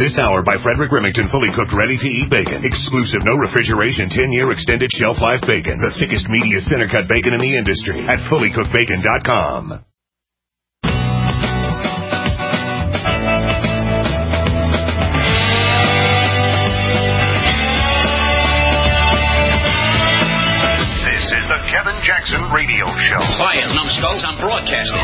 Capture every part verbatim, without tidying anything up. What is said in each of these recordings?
This hour by Frederick Remington, fully cooked, ready-to-eat bacon. Exclusive, no refrigeration, ten-year extended shelf life bacon. The thickest, meatiest, center-cut bacon in the industry at fully cooked bacon dot com. This is the Kevin Jackson Radio Show. Quiet, numbskulls, I'm broadcasting.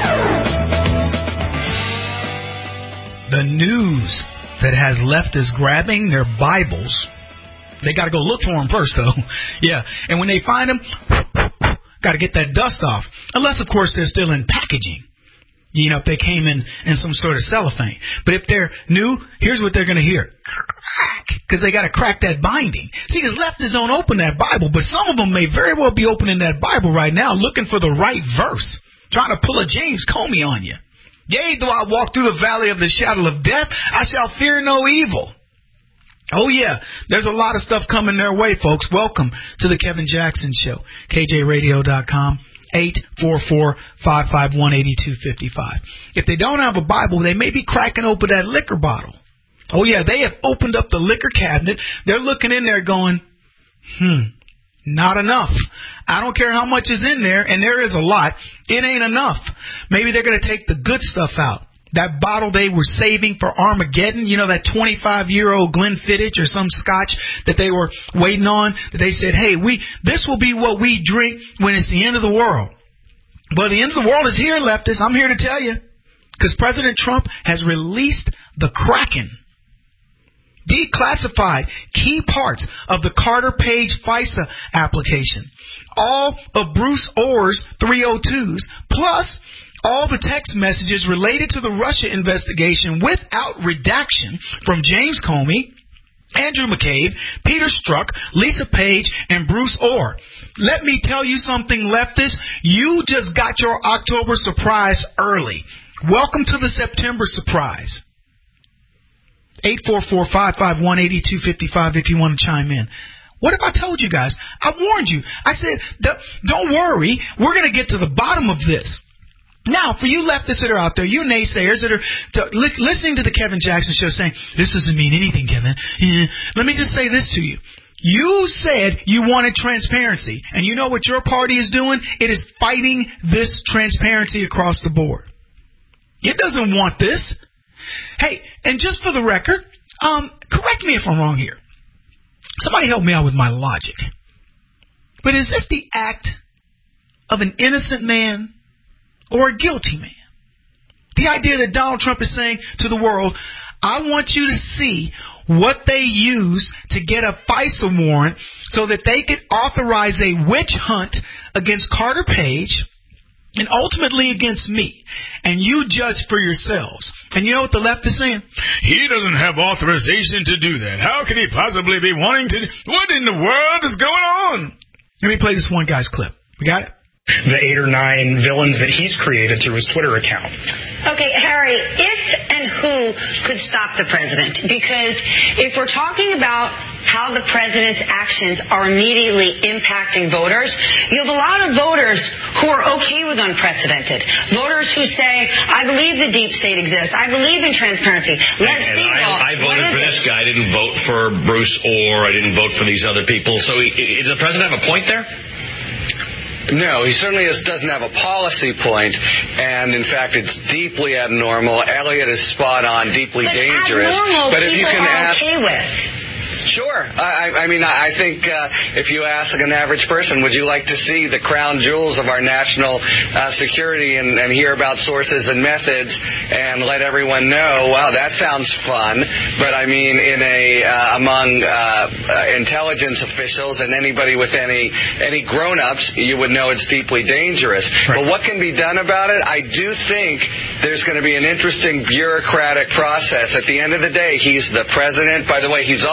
The news that has leftists grabbing their Bibles, they got to go look for them first, though. Yeah, and when they find them, got to get that dust off. Unless, of course, they're still in packaging. You know, if they came in in some sort of cellophane. But if they're new, here's what they're going to hear. Because they got to crack that binding. See, because leftists don't open that Bible, but some of them may very well be opening that Bible right now looking for the right verse, trying to pull a James Comey on you. Yea, though I walk through the valley of the shadow of death, I shall fear no evil. Oh, yeah, there's a lot of stuff coming their way, folks. Welcome to the Kevin Jackson Show. K J radio dot com, eight four four, five five one, eight two five five. If they don't have a Bible, they may be cracking open that liquor bottle. Oh, yeah, they have opened up the liquor cabinet. They're looking in there going, hmm. Not enough. I don't care how much is in there, and there is a lot. It ain't enough. Maybe they're going to take the good stuff out. That bottle they were saving for Armageddon, you know, that twenty-five-year-old Glenfiddich or some scotch that they were waiting on, that they said, hey, we this will be what we drink when it's the end of the world. Well, the end of the world is here, leftists. I'm here to tell you. Because President Trump has released the Kraken. Declassified key parts of the Carter Page FISA application, all of Bruce Orr's three oh twos, plus all the text messages related to the Russia investigation without redaction from James Comey, Andrew McCabe, Peter Strzok, Lisa Page, and Bruce Orr. Let me tell you something, leftists. You just got your October surprise early. Welcome to the September surprise. eight four four, five five one, eight two five five if you want to chime in. What if I told you guys? I warned you. I said, don't worry. We're going to get to the bottom of this. Now, for you leftists that are out there, you naysayers that are to, li- listening to the Kevin Jackson Show saying, this doesn't mean anything, Kevin. Yeah. Let me just say this to you. You said you wanted transparency. And you know what your party is doing? It is fighting this transparency across the board. It doesn't want this. Hey, and just for the record, um, correct me if I'm wrong here. Somebody help me out with my logic. But is this the act of an innocent man or a guilty man? The idea that Donald Trump is saying to the world, I want you to see what they use to get a FISA warrant so that they could authorize a witch hunt against Carter Page and ultimately against me. And you judge for yourselves. And you know what the left is saying? He doesn't have authorization to do that. How could he possibly be wanting to? What in the world is going on? Let me play this one guy's clip. We got it? The eight or nine villains that he's created through his Twitter account. Okay, Harry, if and who could stop the president? Because if we're talking about how the president's actions are immediately impacting voters, you have a lot of voters who are okay with unprecedented. Voters who say, I believe the deep state exists. I believe in transparency. Let's and see. I, I voted for this guy. I didn't vote for Bruce Orr. I didn't vote for these other people. So he, does the president have a point there? No, he certainly is, doesn't have a policy point, and in fact, it's deeply abnormal. Elliot is spot on, deeply but dangerous. Abnormal, but if you can are ask, okay with. Sure. I, I mean, I think uh, if you ask an average person, would you like to see the crown jewels of our national uh, security and, and hear about sources and methods and let everyone know, wow, that sounds fun. But I mean, in a uh, among uh, uh, intelligence officials and anybody with any any grown-ups, you would know it's deeply dangerous. Right. But what can be done about it? I do think there's going to be an interesting bureaucratic process. At the end of the day, he's the president. By the way, he's also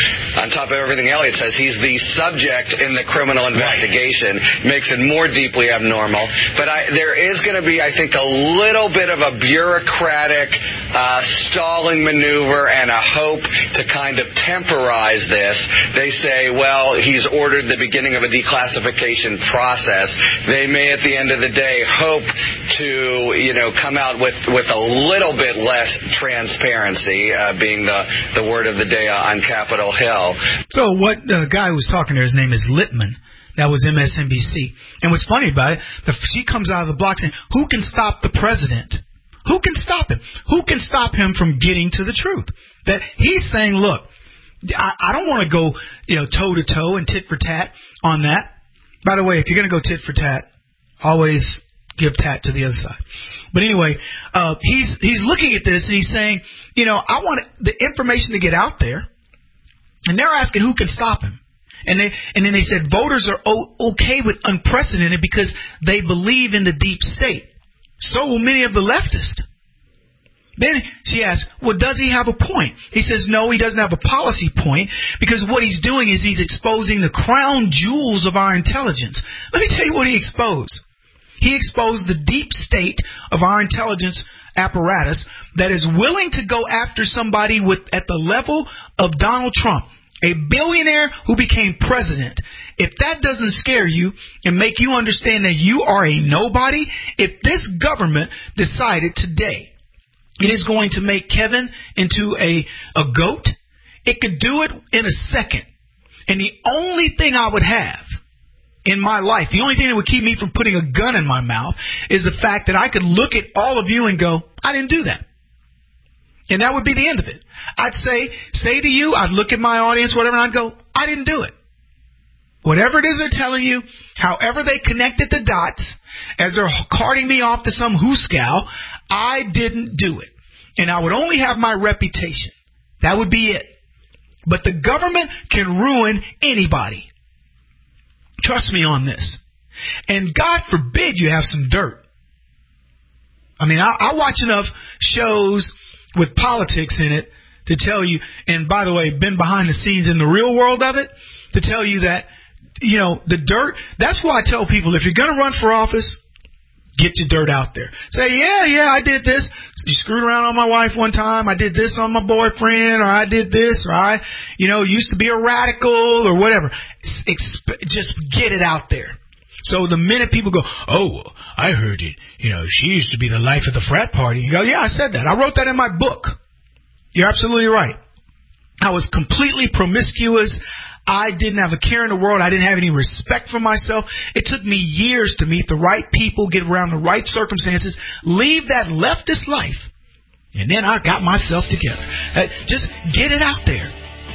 on top of everything Elliot says, he's the subject in the criminal investigation. Right. Makes it more deeply abnormal. But I, there is going to be, I think, a little bit of a bureaucratic uh, stalling maneuver and a hope to kind of temporize this. They say, well, he's ordered the beginning of a declassification process. They may, at the end of the day, hope to, you know, come out with, with a little bit less transparency, uh, being the, the word of the day on Capitol Hill. So what the guy who was talking there, his name is Littman. That was M S N B C. And what's funny about it, the, she comes out of the block saying, who can stop the president? Who can stop him? Who can stop him from getting to the truth? That he's saying, look, I, I don't want to go, you know, toe to toe and tit for tat on that. By the way, if you're going to go tit for tat, always give tat to the other side. But anyway, uh, he's he's looking at this and he's saying, you know, I want the information to get out there. And they're asking who can stop him. And they and then they said voters are o- okay with unprecedented because they believe in the deep state. So will many of the leftists. Then she asked, well, does he have a point? He says, no, he doesn't have a policy point because what he's doing is he's exposing the crown jewels of our intelligence. Let me tell you what he exposed. He exposed the deep state of our intelligence apparatus that is willing to go after somebody with at the level of Donald Trump, a billionaire who became president. If that doesn't scare you and make you understand that you are a nobody, if this government decided today it is going to make Kevin into a, a goat, it could do it in a second. And the only thing I would have in my life, the only thing that would keep me from putting a gun in my mouth is the fact that I could look at all of you and go, I didn't do that. And that would be the end of it. I'd say, say to you, I'd look at my audience, whatever, and I'd go, I didn't do it. Whatever it is they're telling you, however they connected the dots, as they're carting me off to some hooscow, I didn't do it. And I would only have my reputation. That would be it. But the government can ruin anybody. Trust me on this. And God forbid you have some dirt. I mean, I, I watch enough shows with politics in it to tell you, and by the way, been behind the scenes in the real world of it, to tell you that, you know, the dirt, that's why I tell people, if you're going to run for office, get your dirt out there. Say, yeah, yeah, I did this. You screwed around on my wife one time. I did this on my boyfriend, or I did this, or I, you know, used to be a radical, or whatever. Exp- just get it out there. So the minute people go, oh, I heard it, you know, she used to be the life of the frat party. You go, yeah, I said that. I wrote that in my book. You're absolutely right. I was completely promiscuous. I didn't have a care in the world. I didn't have any respect for myself. It took me years to meet the right people, get around the right circumstances, leave that leftist life, and then I got myself together. Uh, just get it out there.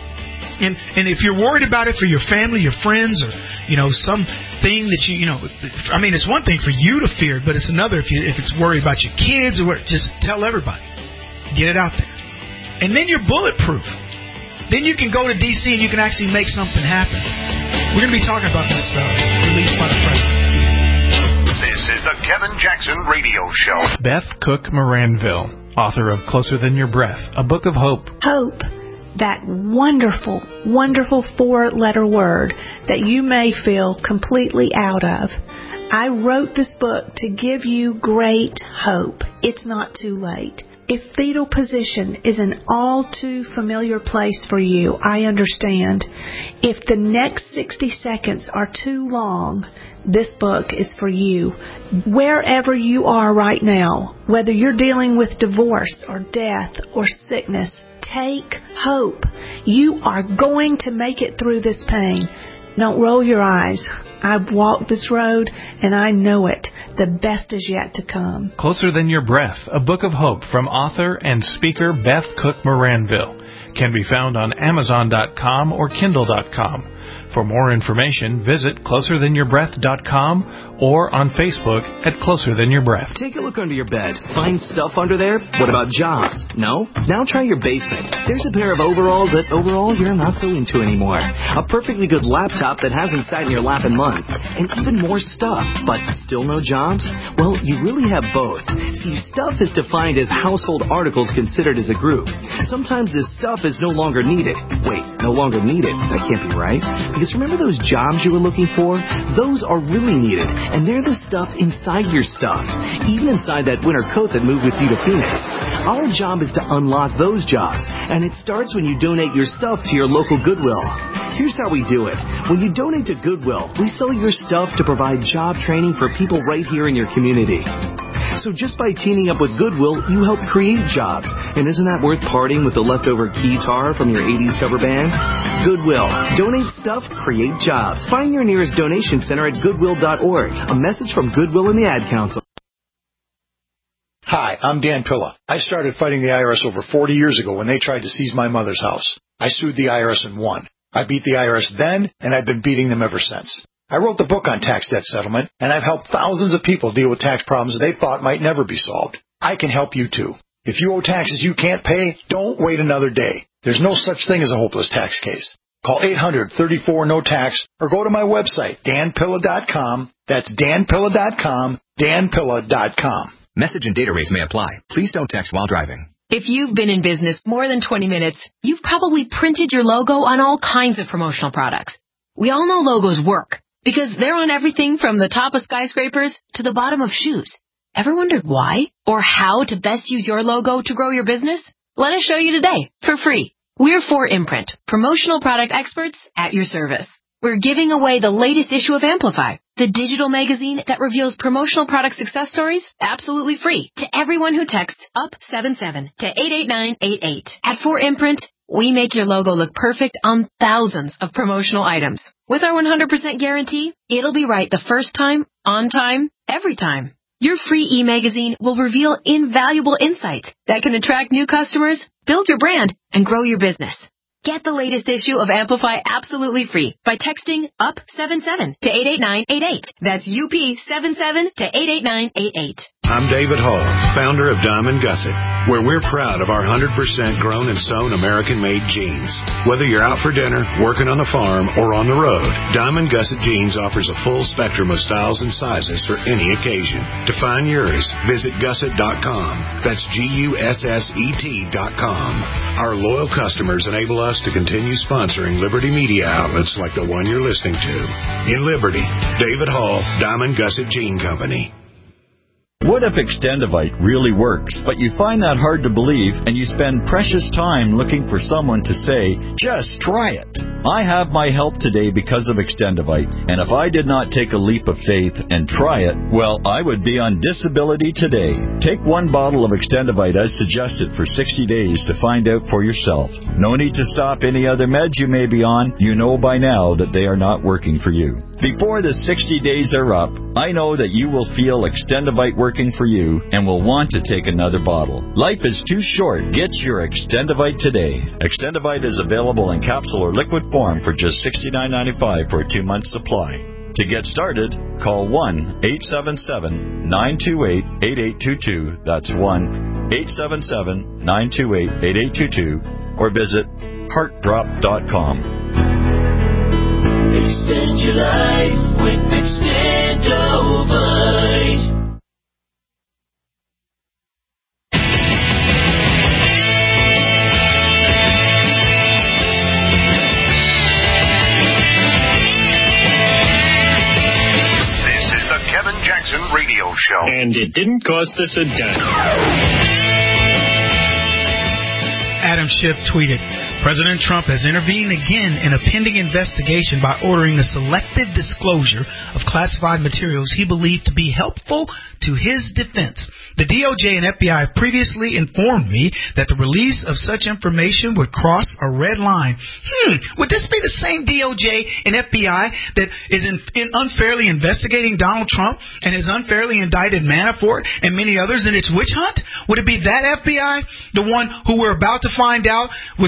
And and if you're worried about it for your family, your friends, or, you know, some thing that you, you know, I mean, it's one thing for you to fear, but it's another if you if it's worried about your kids or what, just tell everybody. Get it out there. And then you're bulletproof. Then you can go to D C and you can actually make something happen. We're going to be talking about this uh, release by the president. This is the Kevin Jackson Radio Show. Beth Cook Moranville, author of Closer Than Your Breath, a book of hope. Hope. That wonderful, wonderful four-letter word that you may feel completely out of. I wrote this book to give you great hope. It's not too late. If fetal position is an all too familiar place for you, I understand. If the next sixty seconds are too long, this book is for you. Wherever you are right now, whether you're dealing with divorce or death or sickness, take hope. You are going to make it through this pain. Don't roll your eyes. I've walked this road, and I know it. The best is yet to come. Closer Than Your Breath, a book of hope from author and speaker Beth Cook Moranville. Can be found on Amazon dot com or Kindle dot com. For more information, visit closer than your breath dot com or on Facebook at Closer Than Your Breath. Take a look under your bed. Find stuff under there? What about jobs? No? Now try your basement. There's a pair of overalls that overall you're not so into anymore. A perfectly good laptop that hasn't sat in your lap in months. And even more stuff, but still no jobs? Well, you really have both. See, stuff is defined as household articles considered as a group. Sometimes this stuff is no longer needed. Wait, no longer needed? That can't be right. Because remember those jobs you were looking for? Those are really needed, and they're the stuff inside your stuff. Even inside that winter coat that moved with you to Phoenix. Our job is to unlock those jobs, and it starts when you donate your stuff to your local Goodwill. Here's how we do it. When you donate to Goodwill, we sell your stuff to provide job training for people right here in your community. So just by teaming up with Goodwill, you help create jobs. And isn't that worth partying with the leftover guitar from your eighties cover band? Goodwill. Donate stuff, create jobs. Find your nearest donation center at goodwill dot org. A message from Goodwill and the Ad Council. Hi, I'm Dan Pilla. I started fighting the I R S over forty years ago when they tried to seize my mother's house. I sued the I R S and won. I beat the I R S then, and I've been beating them ever since. I wrote the book on tax debt settlement, and I've helped thousands of people deal with tax problems they thought might never be solved. I can help you too. If you owe taxes you can't pay, don't wait another day. There's no such thing as a hopeless tax case. Call eight hundred, thirty-four, no tax or go to my website, dan pilla dot com. That's dan pilla dot com, dan pilla dot com. Message and data rates may apply. Please don't text while driving. If you've been in business more than twenty minutes, you've probably printed your logo on all kinds of promotional products. We all know logos work because they're on everything from the top of skyscrapers to the bottom of shoes. Ever wondered why or how to best use your logo to grow your business? Let us show you today for free. We're four Imprint, promotional product experts at your service. We're giving away the latest issue of Amplify, the digital magazine that reveals promotional product success stories absolutely free to everyone who texts up seven seven to eight eight nine eight eight. At four Imprint, we make your logo look perfect on thousands of promotional items. With our one hundred percent guarantee, it'll be right the first time, on time, every time. Your free e-magazine will reveal invaluable insights that can attract new customers, build your brand, and grow your business. Get the latest issue of Amplify absolutely free by texting up seven seven to eight eight nine eight eight. That's U P seven seven to eight eight nine eight eight. I'm David Hall, founder of Diamond Gusset, where we're proud of our one hundred percent grown and sewn American-made jeans. Whether you're out for dinner, working on the farm, or on the road, Diamond Gusset Jeans offers a full spectrum of styles and sizes for any occasion. To find yours, visit gusset dot com. That's G U S S E T dot com. Our loyal customers enable us to continue sponsoring Liberty media outlets like the one you're listening to. In Liberty, David Hall, Diamond Gusset Jean Company. What if Extendivite really works, but you find that hard to believe and you spend precious time looking for someone to say, just try it? I have my help today because of Extendivite, and if I did not take a leap of faith and try it, well, I would be on disability today. Take one bottle of Extendivite as suggested for sixty days to find out for yourself. No need to stop any other meds you may be on. You know by now that they are not working for you. Before the sixty days are up, I know that you will feel Extendivite working for you and will want to take another bottle. Life is too short. Get your Extendivite today. Extendivite is available in capsule or liquid form for just sixty-nine ninety-five for a two-month supply. To get started, call one eight seven seven nine two eight eight eight two two. That's one eight seven seven nine two eight eight eight two two or visit heart drop dot com. Extend your life with Extendivite. This is the Kevin Jackson Radio Show. And it didn't cost us a dime. Adam Schiff tweeted, President Trump has intervened again in a pending investigation by ordering the selective disclosure of classified materials he believed to be helpful to his defense. The D O J and F B I previously informed me that the release of such information would cross a red line. Hmm, would this be the same D O J and F B I that is in, in unfairly investigating Donald Trump and has unfairly indicted Manafort and many others in its witch hunt? Would it be that F B I, the one who we're about to find out was fudging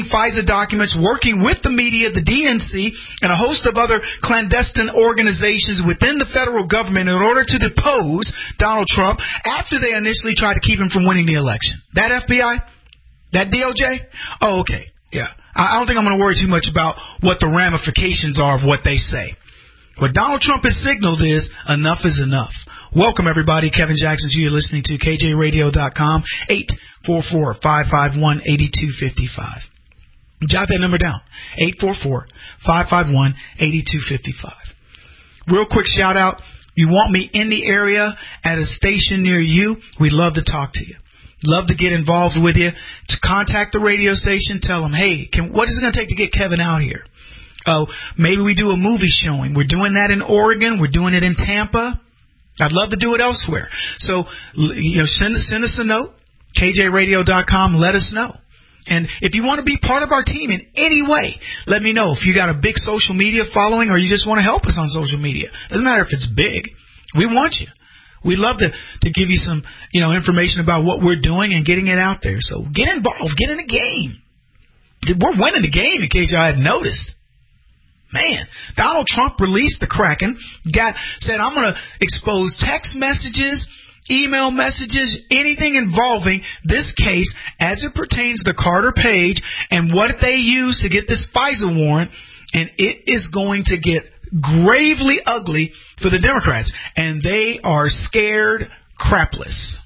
obtain FISA documents, working with the media, the D N C, and a host of other clandestine organizations within the federal government in order to depose Donald Trump after they initially tried to keep him from winning the election. That F B I? That D O J? Oh, okay. Yeah. I don't think I'm going to worry too much about what the ramifications are of what they say. What Donald Trump has signaled is enough is enough. Welcome, everybody. Kevin Jackson, you're listening to K J radio dot com, eight four four, five five one, eight two five five. Jot that number down, eight four four, five five one, eight two five five. Real quick shout out. You want me in the area at a station near you? We'd love to talk to you. Love to get involved with you. To contact the radio station, tell them, hey, can, what is it going to take to get Kevin out here? Oh, maybe we do a movie showing. We're doing that in Oregon. We're doing it in Tampa. I'd love to do it elsewhere. So, you know, send, send us a note, K J radio dot com. Let us know. And if you want to be part of our team in any way, let me know. If you got a big social media following or you just want to help us on social media. Doesn't matter if it's big. We want you. We'd love to, to give you some, you know, information about what we're doing and getting it out there. So get involved. Get in the game. We're winning the game, in case y'all hadn't noticed. Man, Donald Trump released the Kraken, got said, I'm going to expose text messages, email messages, anything involving this case as it pertains to Carter Page and what they used to get this FISA warrant, and it is going to get gravely ugly for the Democrats, and they are scared crapless.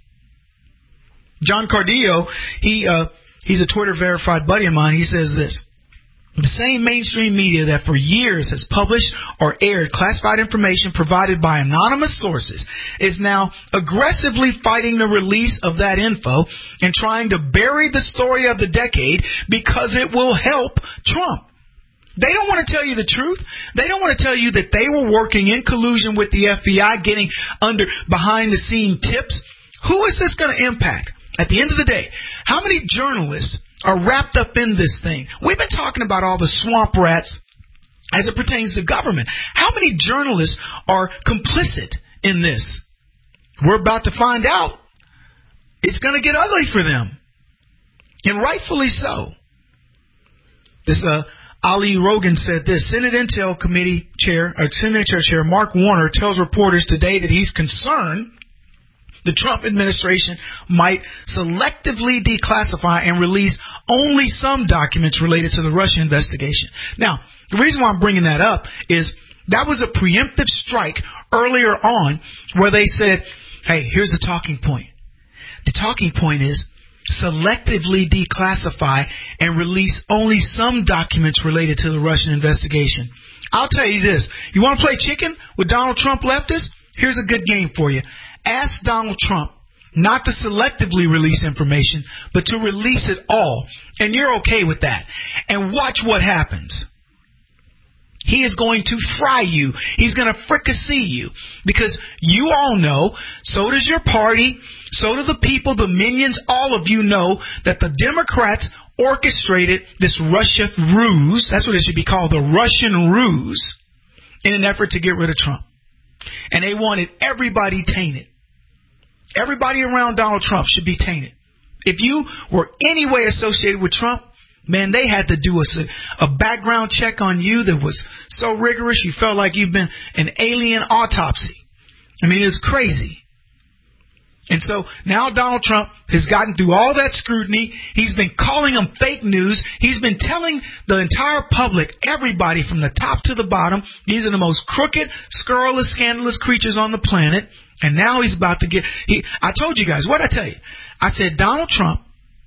John Cardillo, he uh, he's a Twitter verified buddy of mine. He says this: the same mainstream media that for years has published or aired classified information provided by anonymous sources is now aggressively fighting the release of that info and trying to bury the story of the decade because it will help Trump. They don't want to tell you the truth. They don't want to tell you that they were working in collusion with the F B I, getting under behind the scene tips. Who is this going to impact? At the end of the day, how many journalists are wrapped up in this thing? We've been talking about all the swamp rats as it pertains to government. How many journalists are complicit in this? We're about to find out. It's going to get ugly for them. And rightfully so. This, uh, Ali Rogan said this: Senate Intel Committee Chair, or Senate Intel Chair Mark Warner tells reporters today that he's concerned the Trump administration might selectively declassify and release only some documents related to the Russia investigation. Now, the reason why I'm bringing that up is that was a preemptive strike earlier on where they said, hey, here's the talking point. The talking point is selectively declassify and release only some documents related to the Russian investigation. I'll tell you this. You want to play chicken with Donald Trump leftists? Here's a good game for you. Ask Donald Trump not to selectively release information, but to release it all. And you're okay with that. And watch what happens. He is going to fry you. He's going to fricassee you. Because you all know, so does your party, so do the people, the minions, all of you know that the Democrats orchestrated this Russia ruse. That's what it should be called, the Russian ruse, in an effort to get rid of Trump. And they wanted everybody tainted. Everybody around Donald Trump should be tainted. If you were any way associated with Trump, man, they had to do a, a background check on you that was so rigorous you felt like you've been an alien autopsy. I mean, it was crazy. And so now Donald Trump has gotten through all that scrutiny. He's been calling them fake news. He's been telling the entire public, everybody from the top to the bottom, these are the most crooked, scurrilous, scandalous creatures on the planet. And now he's about to get... He, I told you guys, what did I tell you? I said Donald Trump,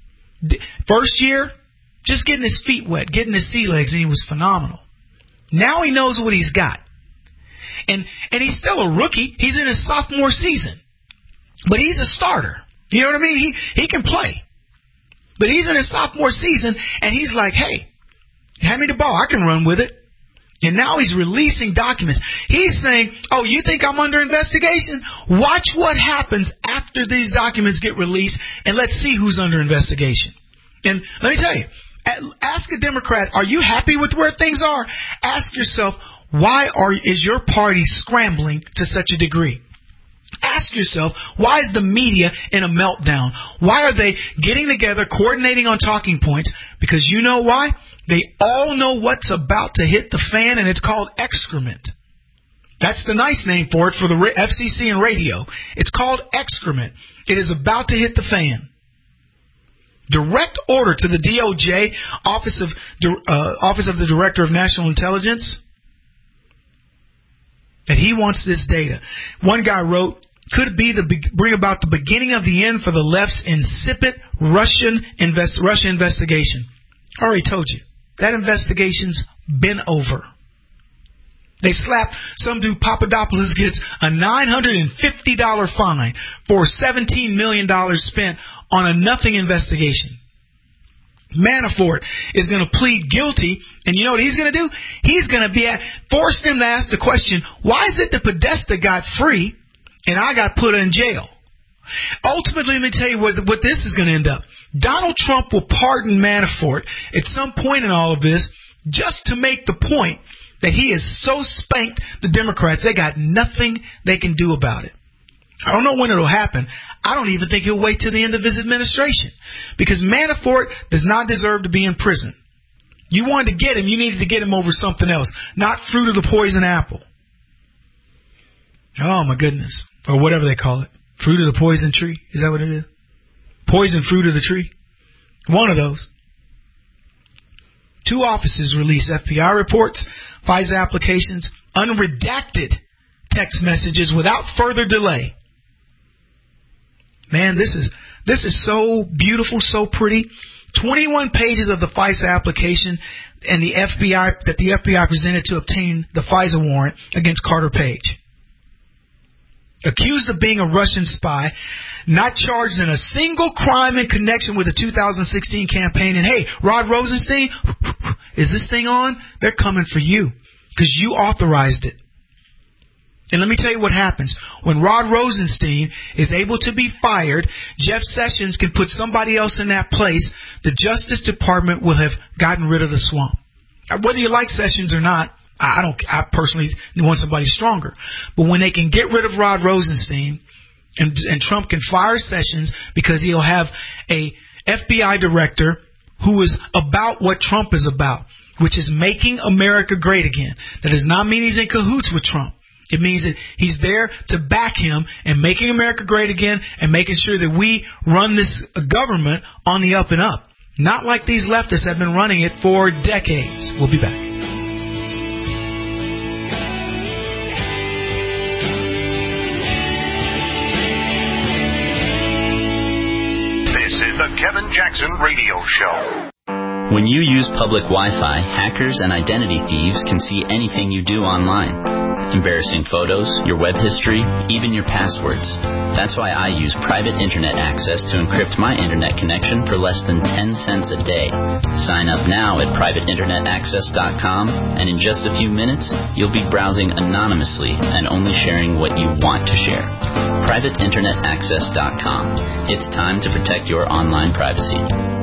first year, just getting his feet wet, getting his sea legs, and he was phenomenal. Now he knows what he's got. And and he's still a rookie. He's in his sophomore season. But he's a starter. You know what I mean? He he can play. But he's in his sophomore season, and he's like, hey, hand me the ball. I can run with it. And now he's releasing documents. He's saying, oh, you think I'm under investigation? Watch what happens after these documents get released, and let's see who's under investigation. And let me tell you, ask a Democrat, are you happy with where things are? Ask yourself, why are is your party scrambling to such a degree? Ask yourself, why is the media in a meltdown? Why are they getting together, coordinating on talking points? Because you know why? They all know what's about to hit the fan, and it's called excrement. That's the nice name for it for the F C C and radio. It's called excrement. It is about to hit the fan. Direct order to the D O J, Office of uh, Office of the Director of National Intelligence, that he wants this data. One guy wrote, could be the bring about the beginning of the end for the left's insipid Russian invest, Russia investigation. I already told you that investigation's been over. They slapped some dude, Papadopoulos gets a nine hundred fifty dollars fine for seventeen million dollars spent on a nothing investigation. Manafort is going to plead guilty, and you know what he's going to do? He's going to be at, force them to ask the question, why is it that Podesta got free and I got put in jail? Ultimately, let me tell you what, what this is going to end up. Donald Trump will pardon Manafort at some point in all of this just to make the point that he has so spanked the Democrats, they got nothing they can do about it. I don't know when it'll happen. I don't even think he'll wait till the end of his administration, because Manafort does not deserve to be in prison. You wanted to get him, you needed to get him over something else, not fruit of the poison apple. Oh, my goodness. Or whatever they call it. Fruit of the poison tree. Is that what it is? Poison fruit of the tree. One of those. Two offices release F B I reports, FISA applications, unredacted text messages without further delay. Man, this is this is so beautiful, so pretty. twenty-one pages of the FISA application and the F B I that the F B I presented to obtain the FISA warrant against Carter Page. Accused of being a Russian spy, not charged in a single crime in connection with the two thousand sixteen campaign. And hey, Rod Rosenstein, is this thing on? They're coming for you because you authorized it. And let me tell you what happens. When Rod Rosenstein is able to be fired, Jeff Sessions can put somebody else in that place. The Justice Department will have gotten rid of the swamp. Whether you like Sessions or not, I don't. I personally want somebody stronger. But when they can get rid of Rod Rosenstein and, and Trump can fire Sessions because he'll have a F B I director who is about what Trump is about, which is making America great again. That does not mean he's in cahoots with Trump. It means that he's there to back him and making America great again and making sure that we run this government on the up and up. Not like these leftists have been running it for decades. We'll be back. This is the Kevin Jackson Radio Show. When you use public Wi-Fi, hackers and identity thieves can see anything you do online. Embarrassing photos, your web history, even your passwords. That's why I use private internet access to encrypt my internet connection for less than ten cents a day. Sign up now at private internet access dot com, and in just a few minutes, you'll be browsing anonymously and only sharing what you want to share. private internet access dot com. It's time to protect your online privacy.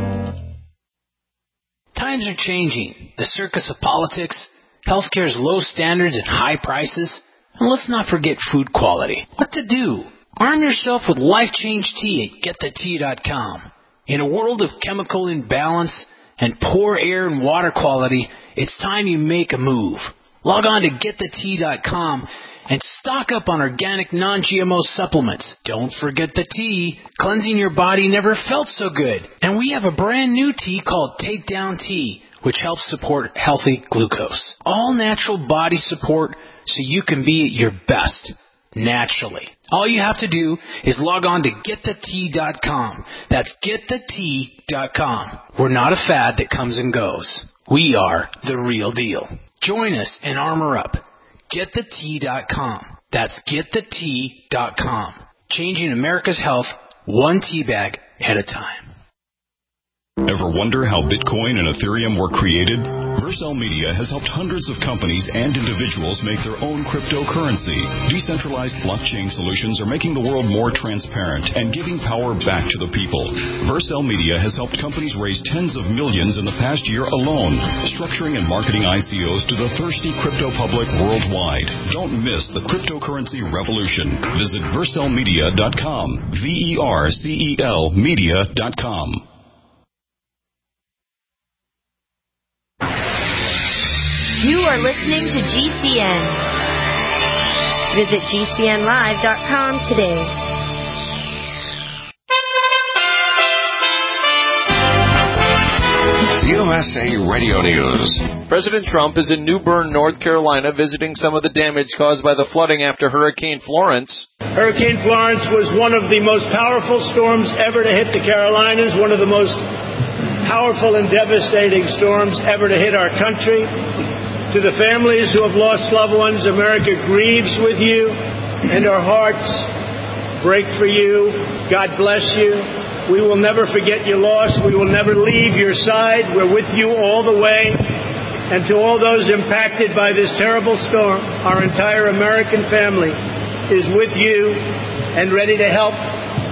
Times are changing. The circus of politics, healthcare's low standards and high prices, and let's not forget food quality. What to do? Arm yourself with Life Change Tea at get the tea dot com. In a world of chemical imbalance and poor air and water quality, it's time you make a move. Log on to get the tea dot com and stock up on organic non-G M O supplements. Don't forget the tea. Cleansing your body never felt so good. And we have a brand new tea called Take Down Tea, which helps support healthy glucose. All natural body support so you can be at your best, naturally. All you have to do is log on to get the tea dot com. That's get the tea dot com. We're not a fad that comes and goes. We are the real deal. Join us and armor up. get the tea dot com. That's get the tea dot com. Changing America's health one tea bag at a time. Ever wonder how Bitcoin and Ethereum were created? Vercel Media has helped hundreds of companies and individuals make their own cryptocurrency. Decentralized blockchain solutions are making the world more transparent and giving power back to the people. Vercel Media has helped companies raise tens of millions in the past year alone, structuring and marketing I C Os to the thirsty crypto public worldwide. Don't miss the cryptocurrency revolution. Visit vercel media dot com. V E R C E L media dot com. You are listening to G C N. Visit G C N live dot com today. U S A Radio News. President Trump is in New Bern, North Carolina, visiting some of the damage caused by the flooding after Hurricane Florence. Hurricane Florence was one of the most powerful storms ever to hit the Carolinas, one of the most powerful and devastating storms ever to hit our country. To the families who have lost loved ones, America grieves with you, and our hearts break for you. God bless you. We will never forget your loss. We will never leave your side. We're with you all the way. And to all those impacted by this terrible storm, our entire American family is with you and ready to help,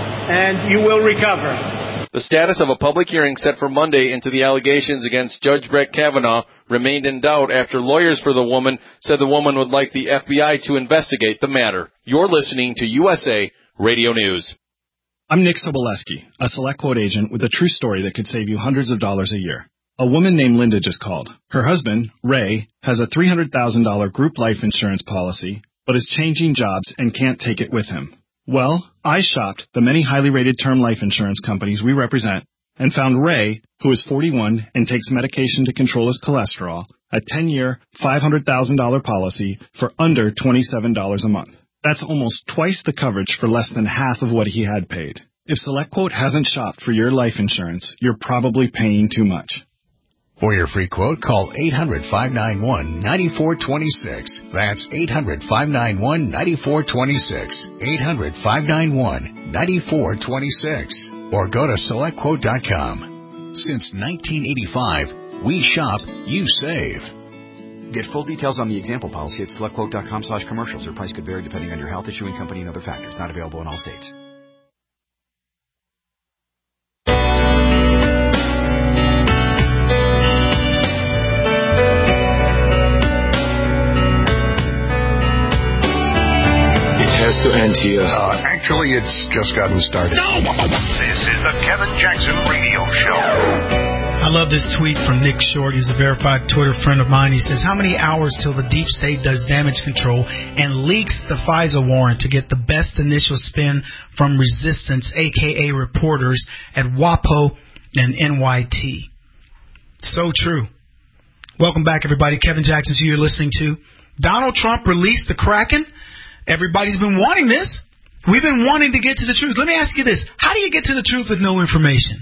and you will recover. The status of a public hearing set for Monday into the allegations against Judge Brett Kavanaugh remained in doubt after lawyers for the woman said the woman would like the F B I to investigate the matter. You're listening to U S A Radio News. I'm Nick Soboleski, a Select Quote agent with a true story that could save you hundreds of dollars a year. A woman named Linda just called. Her husband, Ray, has a three hundred thousand dollars group life insurance policy, but is changing jobs and can't take it with him. Well, I shopped the many highly rated term life insurance companies we represent and found Ray, who is forty-one and takes medication to control his cholesterol, a ten-year, five hundred thousand dollars policy for under twenty-seven dollars a month. That's almost twice the coverage for less than half of what he had paid. If SelectQuote hasn't shopped for your life insurance, you're probably paying too much. For your free quote, call eight hundred, five nine one, nine four two six. That's eight hundred, five nine one, nine four two six. eight hundred, five nine one, nine four two six. Or go to select quote dot com. Since nineteen eighty-five, we shop, you save. Get full details on the example policy at select quote dot com slash commercials. Your price could vary depending on your health, issuing company, and other factors. Not available in all states. Has to end here. Uh, actually, it's just gotten started. This is the Kevin Jackson Radio Show. I love this tweet from Nick Short. He's a verified Twitter friend of mine. He says, how many hours till the deep state does damage control and leaks the FISA warrant to get the best initial spin from resistance, a k a reporters at WAPO and N Y T? So true. Welcome back, everybody. Kevin Jackson, who you're listening to. Donald Trump released the Kraken. Everybody's been wanting this. We've been wanting to get to the truth. Let me ask you this. How do you get to the truth with no information?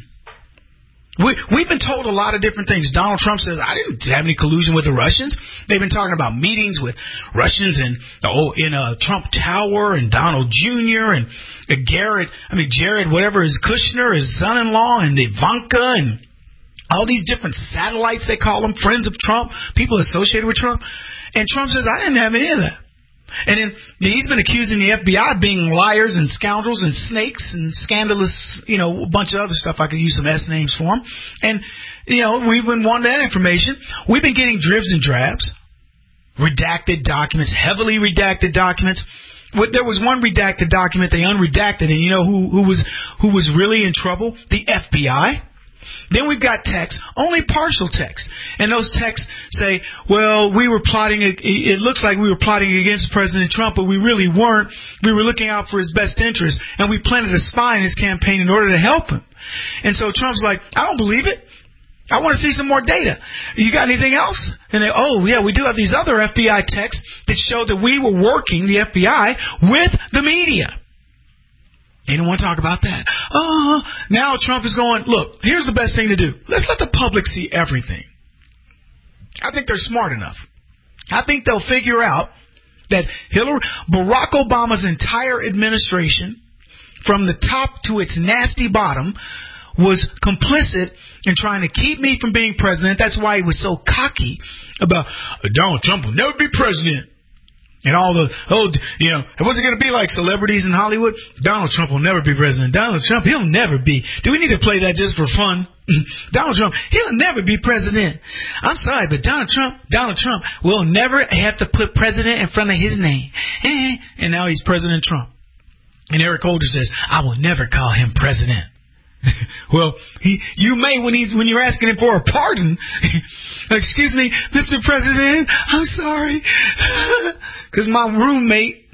We, we've been told a lot of different things. Donald Trump says, I didn't have any collusion with the Russians. They've been talking about meetings with Russians in, oh, in a Trump Tower and Donald Junior and uh, Garrett, I mean, Jared, whatever, his Kushner, his son-in-law, and Ivanka, and all these different satellites, they call them, friends of Trump, people associated with Trump. And Trump says, I didn't have any of that. And then he's been accusing the F B I of being liars and scoundrels and snakes and scandalous, you know, a bunch of other stuff. I could use some S names for them. And, you know, we've been wanting that information. We've been getting dribs and drabs, redacted documents, heavily redacted documents. There was one redacted document they unredacted, and you know who, who was who was really in trouble? The F B I. Then we've got texts, only partial texts. And those texts say, well, we were plotting, it looks like we were plotting against President Trump, but we really weren't. We were looking out for his best interest, and we planted a spy in his campaign in order to help him. And so Trump's like, I don't believe it. I want to see some more data. You got anything else? And they, oh, yeah, we do have these other F B I texts that show that we were working, the F B I, with the media. They didn't want to talk about that. Oh, now Trump is going, look, here's the best thing to do. Let's let the public see everything. I think they're smart enough. I think they'll figure out that Hillary, Barack Obama's entire administration, from the top to its nasty bottom, was complicit in trying to keep me from being president. That's why he was so cocky about Donald Trump will never be president. And all the, oh, you know, what's it going to be like, celebrities in Hollywood? Donald Trump will never be president. Donald Trump, he'll never be. Do we need to play that just for fun? Donald Trump, he'll never be president. I'm sorry, but Donald Trump, Donald Trump will never have to put president in front of his name. And now he's President Trump. And Eric Holder says, I will never call him president. Well, he, you may when he's when you're asking him for a pardon. Excuse me, Mister President, I'm sorry, because my roommate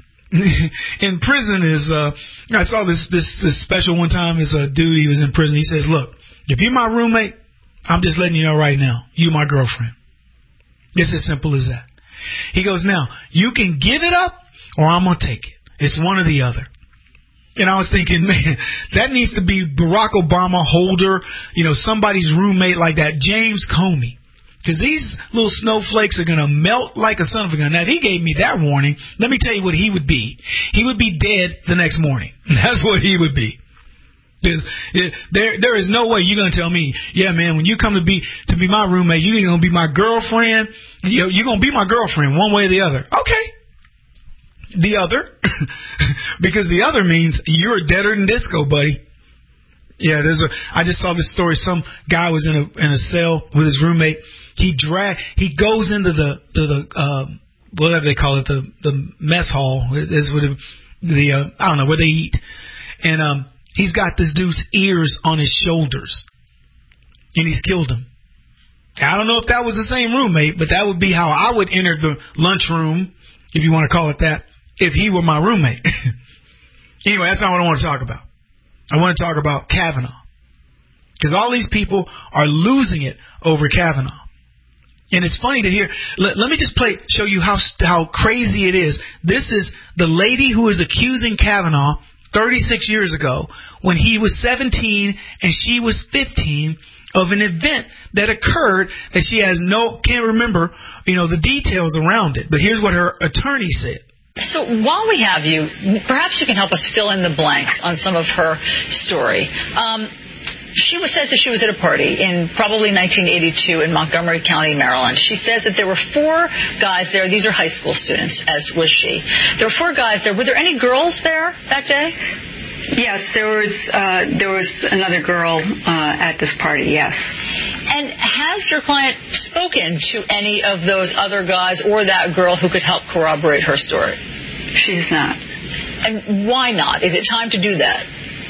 in prison is. Uh, I saw this this this special one time. This a dude, he was in prison. He says, "Look, if you're my roommate, I'm just letting you know right now, you my girlfriend. It's as simple as that." He goes, "Now you can give it up, or I'm gonna take it. It's one or the other." And I was thinking, man, that needs to be Barack Obama, Holder, you know, somebody's roommate like that, James Comey. Because these little snowflakes are going to melt like a son of a gun. Now, if he gave me that warning, let me tell you what he would be. He would be dead the next morning. That's what he would be. There's, there, there is no way you're going to tell me, yeah, man, when you come to be to be my roommate, you're going to be my girlfriend. You're, you're going to be my girlfriend one way or the other. Okay. The other, because the other means you're deader than disco, buddy. Yeah, there's a. I just saw this story. Some guy was in a in a cell with his roommate. He drag. He goes into the to the uh, whatever they call it, the the mess hall. Is what it, the uh, I don't know where they eat, and um, he's got this dude's ears on his shoulders, and he's killed him. I don't know if that was the same roommate, but that would be how I would enter the lunchroom, if you want to call it that, if he were my roommate. Anyway, that's not what I want to talk about. I want to talk about Kavanaugh. Because all these people are losing it over Kavanaugh. And it's funny to hear. Let, let me just play, show you how how crazy it is. This is the lady who is accusing Kavanaugh thirty-six years ago when he was seventeen and she was fifteen of an event that occurred that she has no, can't remember, you know, the details around it. But here's what her attorney said. So while we have you, perhaps you can help us fill in the blanks on some of her story. Um, she was, says that she was at a party in probably nineteen eighty-two in Montgomery County, Maryland. She says that there were four guys there. These are high school students, as was she. There were four guys there. Were there any girls there that day? Yes, there was uh, there was another girl uh, at this party, yes. And has your client spoken to any of those other guys or that girl who could help corroborate her story? She does not. And why not? Is it time to do that?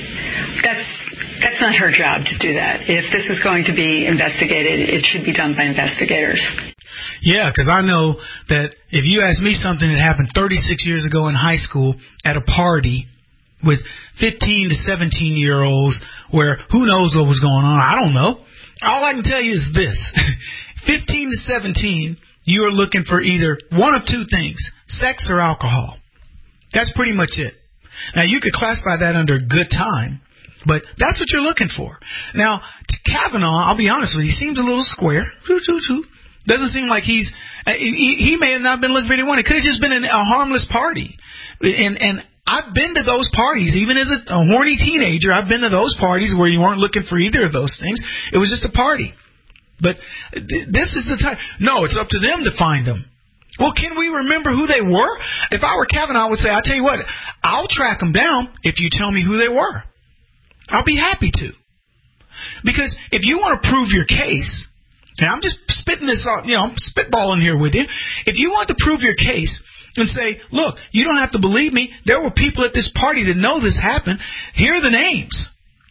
That's that's not her job to do that. If this is going to be investigated, it should be done by investigators. Yeah, because I know that if you ask me something that happened thirty-six years ago in high school at a party with fifteen to seventeen year olds where who knows what was going on, I don't know. All I can tell you is this. fifteen to seventeen, you are looking for either one of two things, sex or alcohol. That's pretty much it. Now, you could classify that under good time, but that's what you're looking for. Now, to Kavanaugh, I'll be honest with you, he seems a little square. Doesn't seem like he's, he, he may have not been looking for anyone. It could have just been a harmless party. And, and I've been to those parties, even as a, a horny teenager. I've been to those parties where you weren't looking for either of those things. It was just a party. But th- this is the time. No, it's up to them to find them. Well, can we remember who they were? If I were Kavanaugh, I would say, I'll tell you what, I'll track them down if you tell me who they were. I'll be happy to. Because if you want to prove your case, and I'm just spitting this out, you know, I'm spitballing here with you. If you want to prove your case and say, look, you don't have to believe me. There were people at this party that know this happened. Here are the names.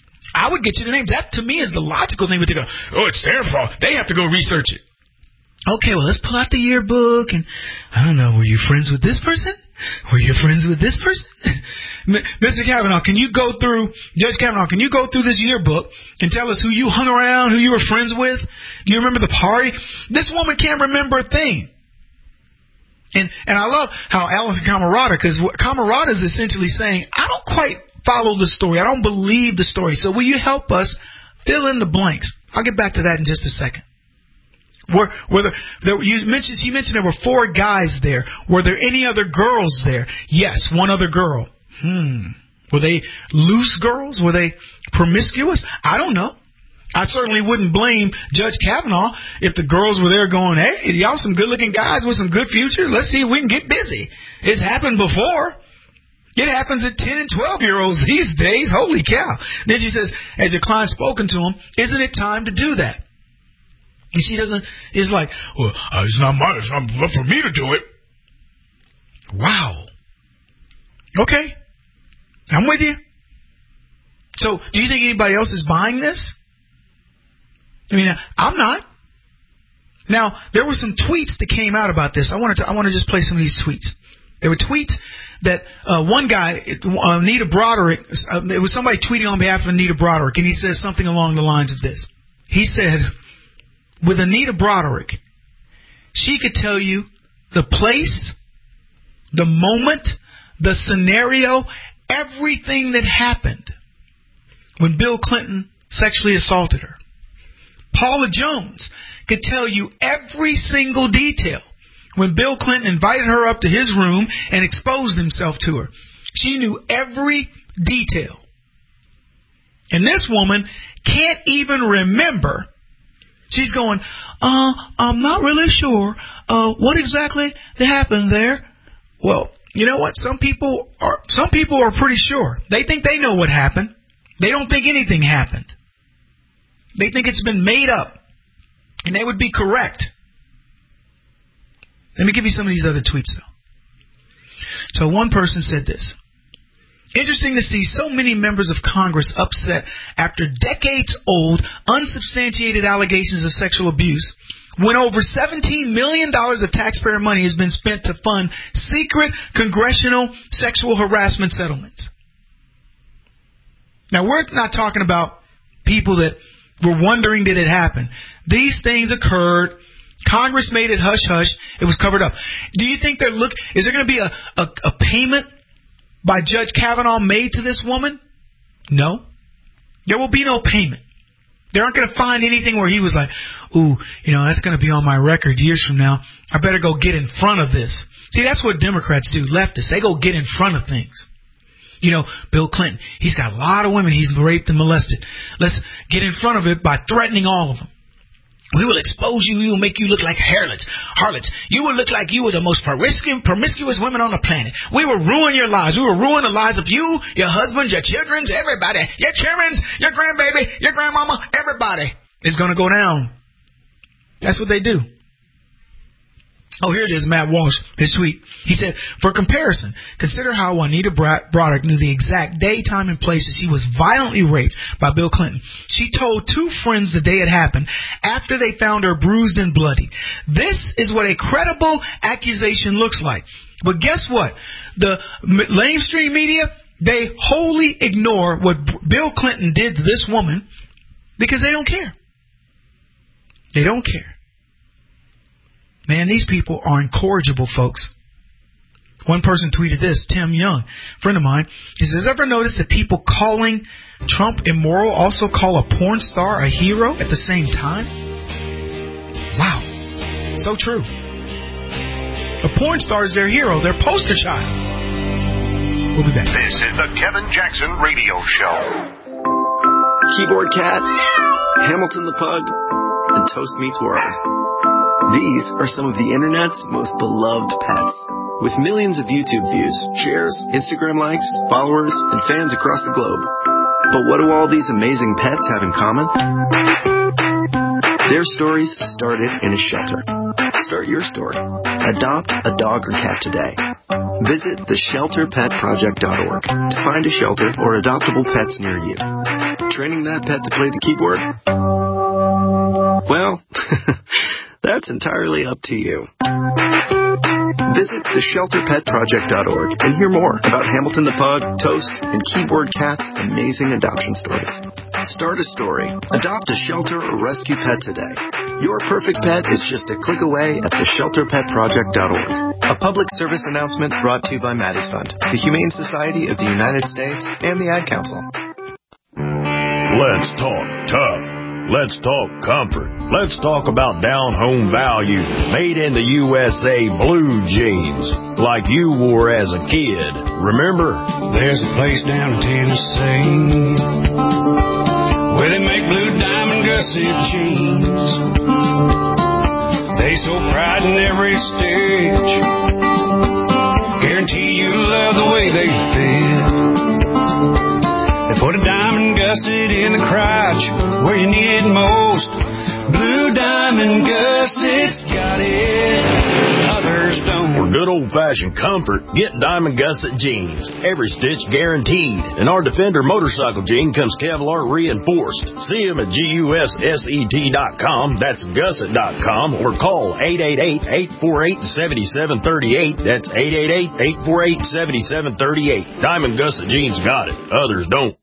I would get you the names. That, to me, is the logical thing. But to go, oh, it's their fault. They have to go research it. Okay, well, let's pull out the yearbook. And I don't know, were you friends with this person? Were you friends with this person? Mister Kavanaugh, can you go through, Judge Kavanaugh, can you go through this yearbook and tell us who you hung around, who you were friends with? Do you remember the party? This woman can't remember a thing. And and I love how Allison Camerata, because Camerata is essentially saying, I don't quite follow the story. I don't believe the story. So will you help us fill in the blanks? I'll get back to that in just a second. Were, were there, there, you mentioned, she mentioned there were four guys there. Were there any other girls there? Yes, one other girl. Hmm. Were they loose girls? Were they promiscuous? I don't know. I certainly wouldn't blame Judge Kavanaugh if the girls were there going, hey, y'all some good-looking guys with some good futures. Let's see if we can get busy. It's happened before. It happens at ten and twelve-year-olds these days. Holy cow. Then she says, has your client spoken to him? Isn't it time to do that? And she doesn't, it's like, well, uh, it's not my, it's not for me to do it. Wow. Okay. I'm with you. So, do you think anybody else is buying this? I mean, I'm not. Now, there were some tweets that came out about this. I wanted to, I want to just play some of these tweets. There were tweets that uh, one guy, uh, Anita Broderick, uh, it was somebody tweeting on behalf of Anita Broderick, and he said something along the lines of this. He said, with Anita Broderick, she could tell you the place, the moment, the scenario, everything that happened when Bill Clinton sexually assaulted her. Paula Jones could tell you every single detail when Bill Clinton invited her up to his room and exposed himself to her. She knew every detail. And this woman can't even remember. She's going, uh, I'm not really sure uh, what exactly happened there. Well, you know what? Some people are some people are pretty sure. They think they know what happened. They don't think anything happened. They think it's been made up. And they would be correct. Let me give you some of these other tweets, though. So one person said this. Interesting to see so many members of Congress upset after decades-old, unsubstantiated allegations of sexual abuse when over seventeen million dollars of taxpayer money has been spent to fund secret congressional sexual harassment settlements. Now, we're not talking about people that were wondering did it happen. These things occurred. Congress made it hush-hush. It was covered up. Do you think they're look? Is there going to be a, a, a payment by Judge Kavanaugh made to this woman? No. There will be no payment. They aren't going to find anything where he was like, ooh, you know, that's going to be on my record years from now. I better go get in front of this. See, that's what Democrats do, leftists. They go get in front of things. You know, Bill Clinton, he's got a lot of women he's raped and molested. Let's get in front of it by threatening all of them. We will expose you. We will make you look like harlots. Harlots. You will look like you were the most promiscuous, promiscuous women on the planet. We will ruin your lives. We will ruin the lives of you, your husbands, your children, everybody. Your children, your grandbaby, your grandmama, everybody is going to go down. That's what they do. Oh, here it is, Matt Walsh, his tweet. He said, for comparison, consider how Juanita Broderick knew the exact day, time, and place that she was violently raped by Bill Clinton. She told two friends the day it happened after they found her bruised and bloody. This is what a credible accusation looks like. But guess what? The mainstream media, they wholly ignore what Bill Clinton did to this woman because they don't care. They don't care. Man, these people are incorrigible, folks. One person tweeted this, Tim Young, friend of mine. He says, ever notice that people calling Trump immoral also call a porn star a hero at the same time? Wow. So true. A porn star is their hero, their poster child. We'll be back. This is the Kevin Jackson Radio Show. Keyboard Cat, Hamilton the Pug, and Toast Meets World. These are some of the internet's most beloved pets. With millions of YouTube views, shares, Instagram likes, followers, and fans across the globe. But what do all these amazing pets have in common? Their stories started in a shelter. Start your story. Adopt a dog or cat today. Visit the shelter pet project dot org to find a shelter or adoptable pets near you. Training that pet to play the keyboard? Well, that's entirely up to you. Visit the shelter pet project dot org and hear more about Hamilton the Pug, Toast, and Keyboard Cat's amazing adoption stories. Start a story, adopt a shelter or rescue pet today. Your perfect pet is just a click away at the shelter pet project dot org. A public service announcement brought to you by Maddie's Fund, the Humane Society of the United States, and the Ad Council. Let's talk tough. let's talk comfort. Let's talk about down-home value, made in the U S A blue jeans, like you wore as a kid. Remember? There's a place down in Tennessee where they make blue diamond gusset jeans. They so pride in every stitch, guarantee you love the way they fit. They put a diamond gusset in the crotch where you need it most. Blue diamond gussets got it, others don't. For good old-fashioned comfort, get Diamond Gusset jeans. Every stitch guaranteed. And our Defender motorcycle jean comes Kevlar reinforced. See them at gusset dot com. That's gusset dot com. Or call eight eight eight, eight four eight, seven seven three eight. That's eight eight eight, eight four eight, seven seven three eight. Diamond Gusset jeans got it. Others don't.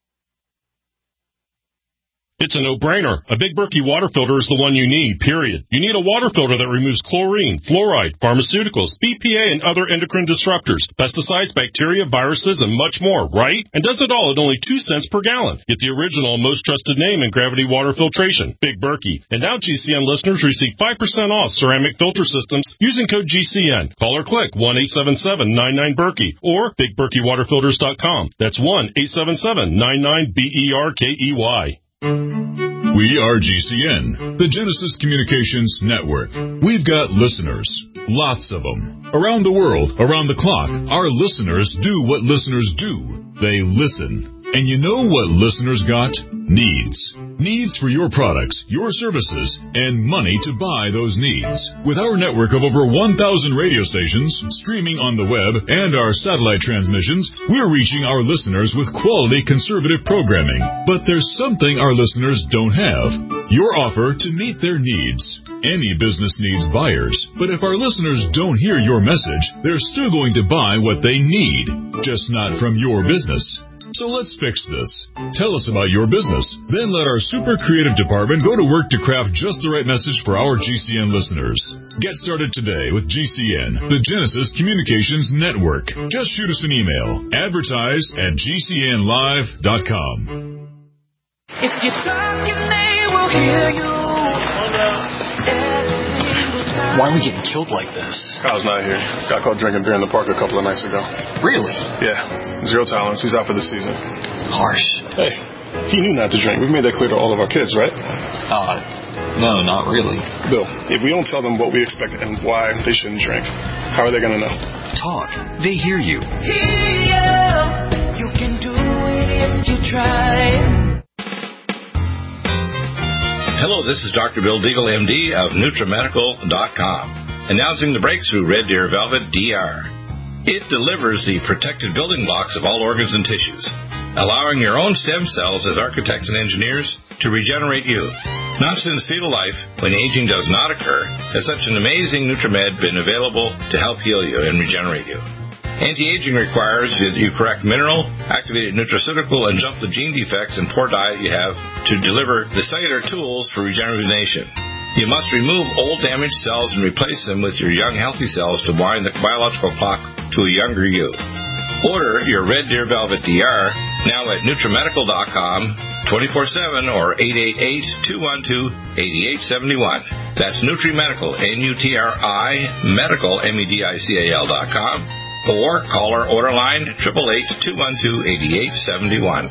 It's a no-brainer. A Big Berkey water filter is the one you need, period. You need a water filter that removes chlorine, fluoride, pharmaceuticals, B P A, and other endocrine disruptors, pesticides, bacteria, viruses, and much more, right? And does it all at only two cents per gallon. Get the original, most trusted name in gravity water filtration, Big Berkey. And now G C N listeners receive five percent off ceramic filter systems using code G C N. Call or click one eight seven seven, nine nine, Berkey or big berkey water filters dot com. That's one eight seven seven, nine nine, B E R K E Y. We are G C N, the Genesis Communications Network. We've got listeners, lots of them. Around the world, around the clock, our listeners do what listeners do. They listen. And you know what listeners got? Needs. Needs for your products, your services, and money to buy those needs. With our network of over one thousand radio stations, streaming on the web, and our satellite transmissions, we're reaching our listeners with quality conservative programming. But there's something our listeners don't have. Your offer to meet their needs. Any business needs buyers, but if our listeners don't hear your message, they're still going to buy what they need, just not from your business. So let's fix this. Tell us about your business. Then let our super creative department go to work to craft just the right message for our G C N listeners. Get started today with G C N, the Genesis Communications Network. Just shoot us an email. Advertise at G C N live dot com. If you're talking, they will hear you. Why are we getting killed like this? Kyle's not here. Got caught drinking beer in the park a couple of nights ago. Really? Yeah. Zero tolerance. He's out for the season. Harsh. Hey, he knew not to drink. We've made that clear to all of our kids, right? Uh, no, not really. Bill, if we don't tell them what we expect and why they shouldn't drink, how are they going to know? Talk. They hear you. Here, you can do it if you try. Hello, this is Doctor Bill Deagle, M D of NutriMedical dot com, announcing the breakthrough Red Deer Velvet D R. It delivers the protected building blocks of all organs and tissues, allowing your own stem cells as architects and engineers to regenerate you. Not since fetal life, when aging does not occur, has such an amazing NutriMed been available to help heal you and regenerate you. Anti-aging requires that you correct mineral, activated nutraceutical, and jump the gene defects and poor diet you have to deliver the cellular tools for rejuvenation. You must remove old damaged cells and replace them with your young healthy cells to wind the biological clock to a younger you. Order your Red Deer Velvet D R now at NutriMedical dot com, twenty-four seven or eight eight eight, two one two, eight eight seven one. That's NutriMedical, N U T R I, medical, M E D I C A L dot com. Or call our order line, eight eight eight, two one two, eight eight seven one.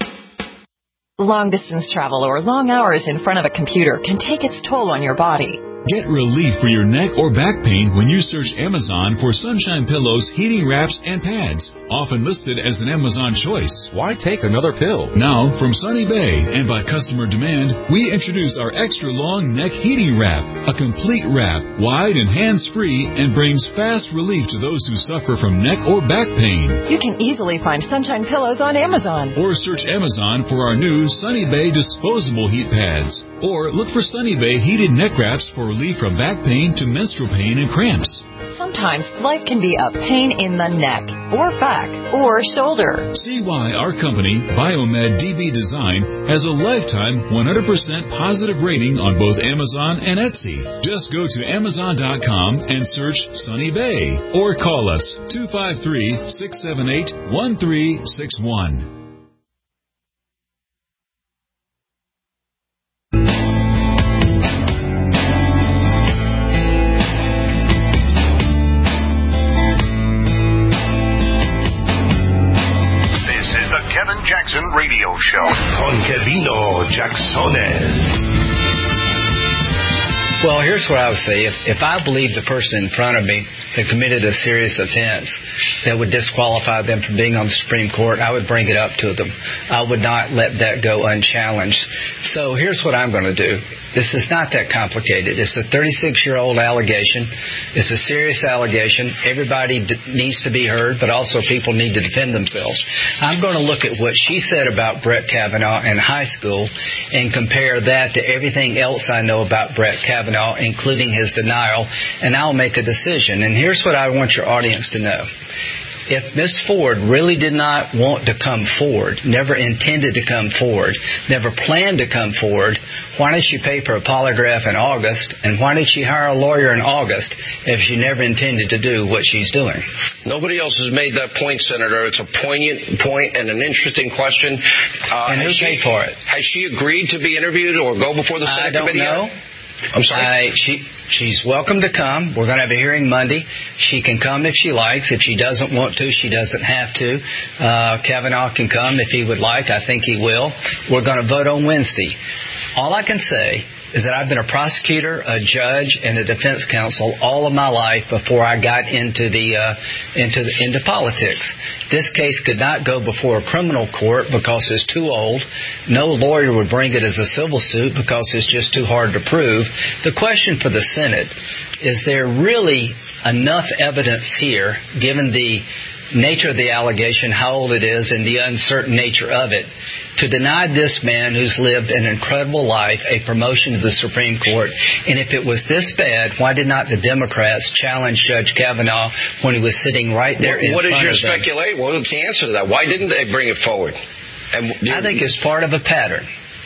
Long-distance travel or long hours in front of a computer can take its toll on your body. Get relief for your neck or back pain when you search Amazon for Sunshine Pillows, heating wraps, and pads, often listed as an Amazon choice. Why take another pill? Now, from Sunny Bay and by customer demand, we introduce our extra long neck heating wrap, a complete wrap, wide and hands-free, and brings fast relief to those who suffer from neck or back pain. You can easily find Sunshine Pillows on Amazon. Or search Amazon for our new Sunny Bay disposable heat pads. Or look for Sunny Bay heated neck wraps for relief from back pain to menstrual pain and cramps. Sometimes life can be a pain in the neck, or back, or shoulder. See why our company, Biomed D B Design, has a lifetime one hundred percent positive rating on both Amazon and Etsy. Just go to Amazon dot com and search Sunny Bay. Or call us two five three, six seven eight, one three six one. Kevino Jacksones. Well, here's what I would say. If, if I believe the person in front of me had committed a serious offense that would disqualify them from being on the Supreme Court, I would bring it up to them. I would not let that go unchallenged. So here's what I'm going to do. This is not that complicated. It's a thirty-six-year-old allegation. It's a serious allegation. Everybody d- needs to be heard, but also people need to defend themselves. I'm going to look at what she said about Brett Kavanaugh in high school and compare that to everything else I know about Brett Kavanaugh, including his denial, and I'll make a decision. And here's what I want your audience to know. If Miz Ford really did not want to come forward, never intended to come forward, never planned to come forward, why did she pay for a polygraph in August, and why did she hire a lawyer in August if she never intended to do what she's doing? Nobody else has made that point, Senator. It's a poignant point and an interesting question. Uh, and who paid for it? Has she agreed to be interviewed or go before the Senate I don't committee? know. Yet? I'm sorry? I, she, she's welcome to come. We're going to have a hearing Monday. She can come if she likes. If she doesn't want to, she doesn't have to. Uh, Kavanaugh can come if he would like. I think he will. We're going to vote on Wednesday. All I can say is that I've been a prosecutor, a judge, and a defense counsel all of my life before I got into the uh, into the, into politics. This case could not go before a criminal court because it's too old. No lawyer would bring it as a civil suit because it's just too hard to prove. The question for the Senate is: there really enough evidence here, given the nature of the allegation, how old it is, and the uncertain nature of it, to deny this man who's lived an incredible life a promotion to the Supreme Court? And if it was this bad, why did not the Democrats challenge Judge Kavanaugh when he was sitting right there in what front of them? What is your speculation? What's the answer to that? Why didn't they bring it forward? And I think it's part of a pattern.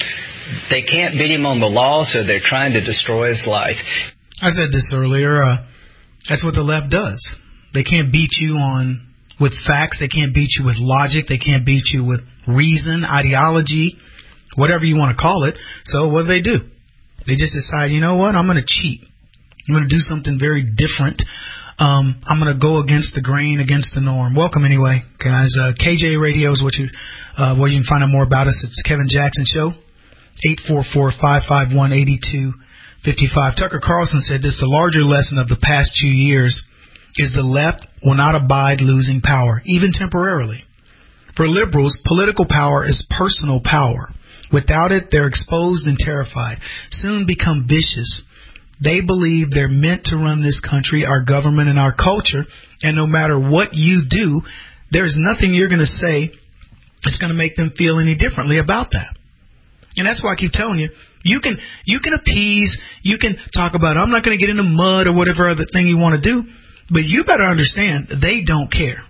They can't beat him on the law, so they're trying to destroy his life. I said this earlier. Uh, that's what the left does. They can't beat you on with facts. They can't beat you with logic. They can't beat you with reason, ideology, whatever you want to call it. So what do they do? They just decide, you know what, I'm going to cheat. I'm going to do something very different. Um, I'm going to go against the grain, against the norm. Welcome anyway, guys. Uh, K J Radio is what you, uh, where you can find out more about us. It's Kevin Jackson Show, eight four four, five five one, eight two five five. Tucker Carlson said this: the larger lesson of the past two years is the left will not abide losing power, even temporarily. For liberals, political power is personal power. Without it, they're exposed and terrified, soon become vicious. They believe they're meant to run this country, our government, and our culture, and no matter what you do, there's nothing you're going to say that's going to make them feel any differently about that. And that's why I keep telling you, you can you can appease, you can talk about, I'm not going to get in the mud or whatever other thing you want to do, but you better understand they don't care.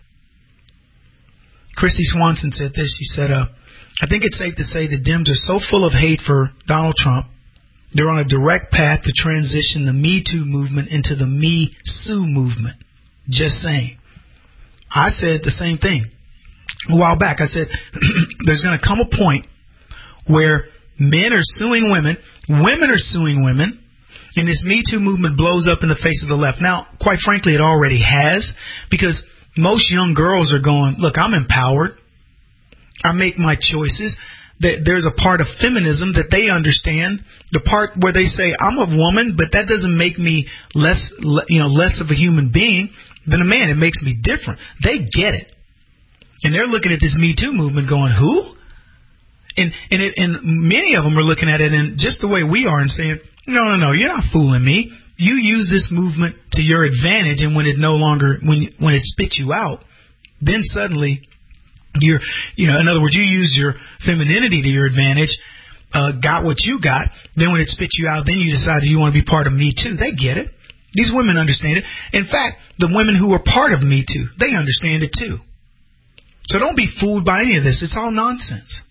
Christy Swanson said this. She said, uh, I think it's safe to say the Dems are so full of hate for Donald Trump, they're on a direct path to transition the Me Too movement into the Me Sue movement. Just saying. I said the same thing a while back. I said there's going to come a point where men are suing women, women are suing women, and this Me Too movement blows up in the face of the left. Now, quite frankly, it already has, because most young girls are going, look, I'm empowered. I make my choices. There's a part of feminism that they understand, the part where they say, I'm a woman, but that doesn't make me less, you know, less of a human being than a man. It makes me different. They get it. And they're looking at this Me Too movement going, who? And and, it, and many of them are looking at it in just the way we are and saying, no, no, no, you're not fooling me. You use this movement to your advantage, and when it no longer, when when it spits you out, then suddenly you're, you know, in other words, you used your femininity to your advantage, uh, got what you got. Then when it spits you out, then you decide you want to be part of Me Too. They get it. These women understand it. In fact, the women who are part of Me Too, they understand it too. So don't be fooled by any of this. It's all nonsense.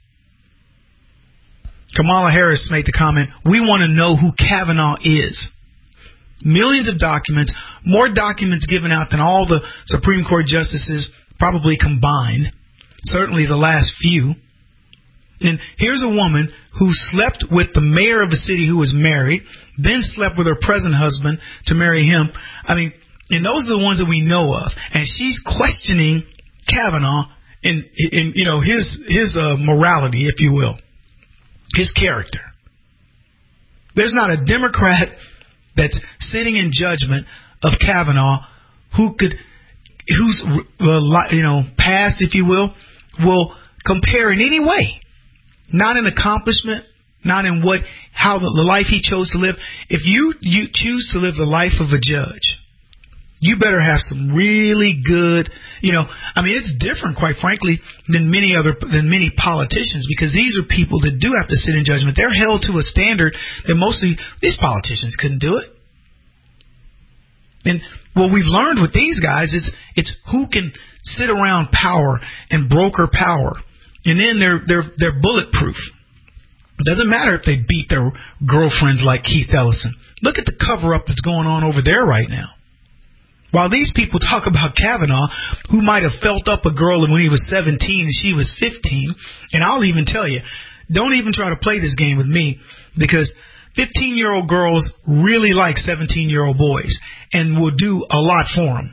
Kamala Harris made the comment, we want to know who Kavanaugh is. Millions of documents, more documents given out than all the Supreme Court justices probably combined, certainly the last few. And here's a woman who slept with the mayor of a city who was married, then slept with her present husband to marry him. I mean, and those are the ones that we know of. And she's questioning Kavanaugh in, in you know, his his uh, morality, if you will. his character. There's not a Democrat that's sitting in judgment of Kavanaugh who could, who's, uh, you know, past, if you will, will compare in any way. Not in accomplishment, not in what, how the, the life he chose to live. If you, you choose to live the life of a judge, you better have some really good, you know, I mean, it's different, quite frankly, than many other, than many politicians, because these are people that do have to sit in judgment. They're held to a standard that mostly these politicians couldn't do it. And what we've learned with these guys is it's who can sit around power and broker power, and then they're they're they're bulletproof. It doesn't matter if they beat their girlfriends like Keith Ellison. Look at the cover up that's going on over there right now. While these people talk about Kavanaugh, who might have felt up a girl when he was seventeen and she was fifteen, and I'll even tell you, don't even try to play this game with me, because fifteen-year-old girls really like seventeen-year-old boys and will do a lot for them.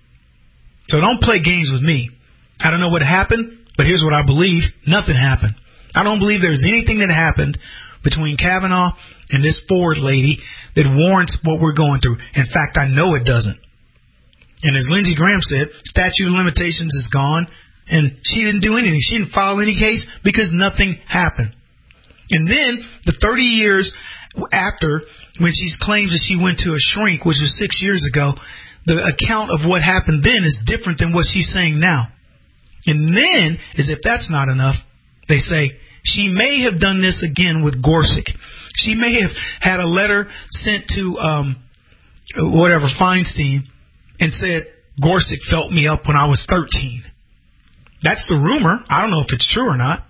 So don't play games with me. I don't know what happened, but here's what I believe. Nothing happened. I don't believe there's anything that happened between Kavanaugh and this Ford lady that warrants what we're going through. In fact, I know it doesn't. And as Lindsey Graham said, statute of limitations is gone, and she didn't do anything. She didn't file any case because nothing happened. And then the thirty years after, when she claims that she went to a shrink, which was six years ago, the account of what happened then is different than what she's saying now. And then, as if that's not enough, they say she may have done this again with Gorsuch. She may have had a letter sent to um, whatever, Feinstein, and said, Gorsuch felt me up when I was thirteen. That's the rumor. I don't know if it's true or not.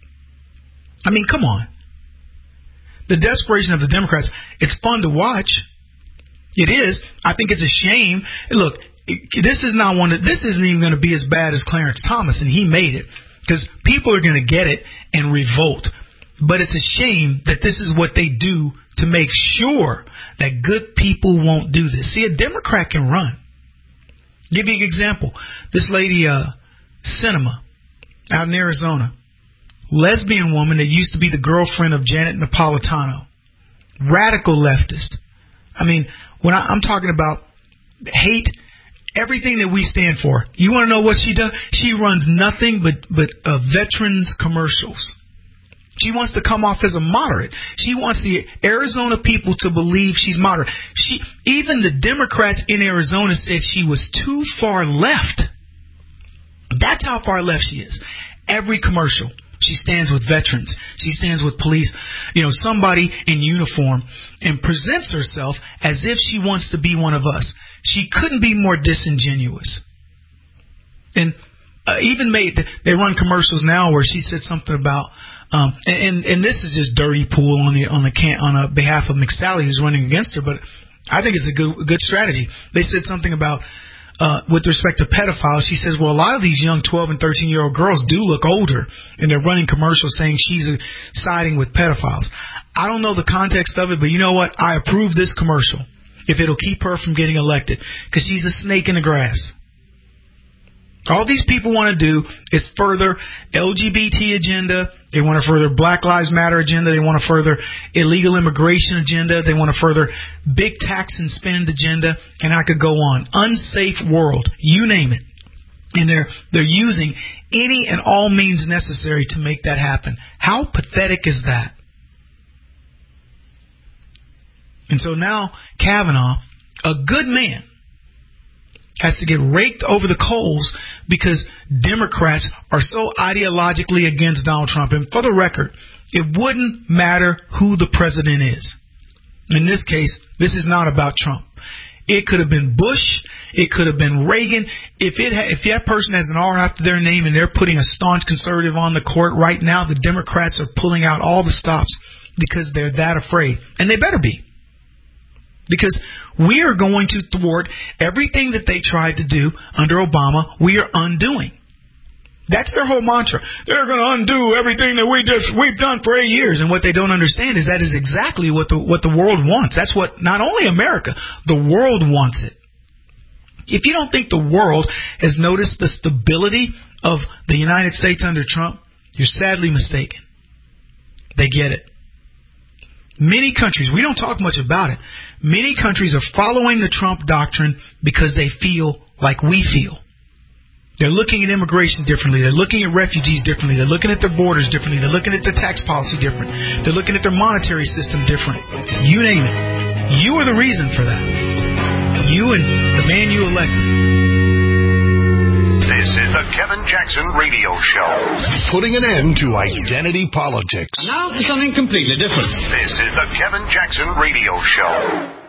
I mean, come on. The desperation of the Democrats, it's fun to watch. It is. I think it's a shame. Look, this is not one. Of, this isn't even going to be as bad as Clarence Thomas, and he made it, because people are going to get it and revolt. But it's a shame that this is what they do to make sure that good people won't do this. See, a Democrat can run. Give you an example. This lady, uh, Cinema, out in Arizona, lesbian woman that used to be the girlfriend of Janet Napolitano, radical leftist. I mean, when I, I'm talking about hate, everything that we stand for. You want to know what she does? She runs nothing but but uh, veterans commercials. She wants to come off as a moderate. She wants the Arizona people to believe she's moderate. She, even the Democrats in Arizona said she was too far left. That's how far left she is. Every commercial, she stands with veterans. She stands with police, you know, somebody in uniform, and presents herself as if she wants to be one of us. She couldn't be more disingenuous. And uh, even made, they run commercials now where she said something about, um, and and this is just dirty pool on the on the can on a behalf of McSally, who's running against her, but I think it's a good good strategy. They said something about, Uh, with respect to pedophiles, she says, well, a lot of these young twelve and thirteen-year-old girls do look older, and they're running commercials saying she's uh, siding with pedophiles. I don't know the context of it, but you know what? I approve this commercial if it'll keep her from getting elected, because she's a snake in the grass. All these people want to do is further L G B T agenda. They want to further Black Lives Matter agenda. They want to further illegal immigration agenda. They want to further big tax and spend agenda. And I could go on. Unsafe world. You name it. And they're they're using any and all means necessary to make that happen. How pathetic is that? And so now Kavanaugh, a good man, has to get raked over the coals because Democrats are so ideologically against Donald Trump. And for the record, it wouldn't matter who the president is. In this case, this is not about Trump. It could have been Bush. It could have been Reagan. If it ha- if that person has an R after their name and they're putting a staunch conservative on the court right now, the Democrats are pulling out all the stops because they're that afraid. And they better be. Because we are going to thwart everything that they tried to do under Obama. We are undoing. That's their whole mantra. They're going to undo everything that we just we've done for eight years. And what they don't understand is that is exactly what the what the world wants. That's what not only America, the world wants it. If you don't think the world has noticed the stability of the United States under Trump, you're sadly mistaken. They get it. Many countries, we don't talk much about it, many countries are following the Trump doctrine because they feel like we feel. They're looking at immigration differently. They're looking at refugees differently. They're looking at their borders differently. They're looking at their tax policy different. They're looking at their monetary system different. You name it. You are the reason for that. You and the man you elected. This is the Kevin Jackson Radio Show. Putting an end to identity politics. Now for something completely different. This is the Kevin Jackson Radio Show.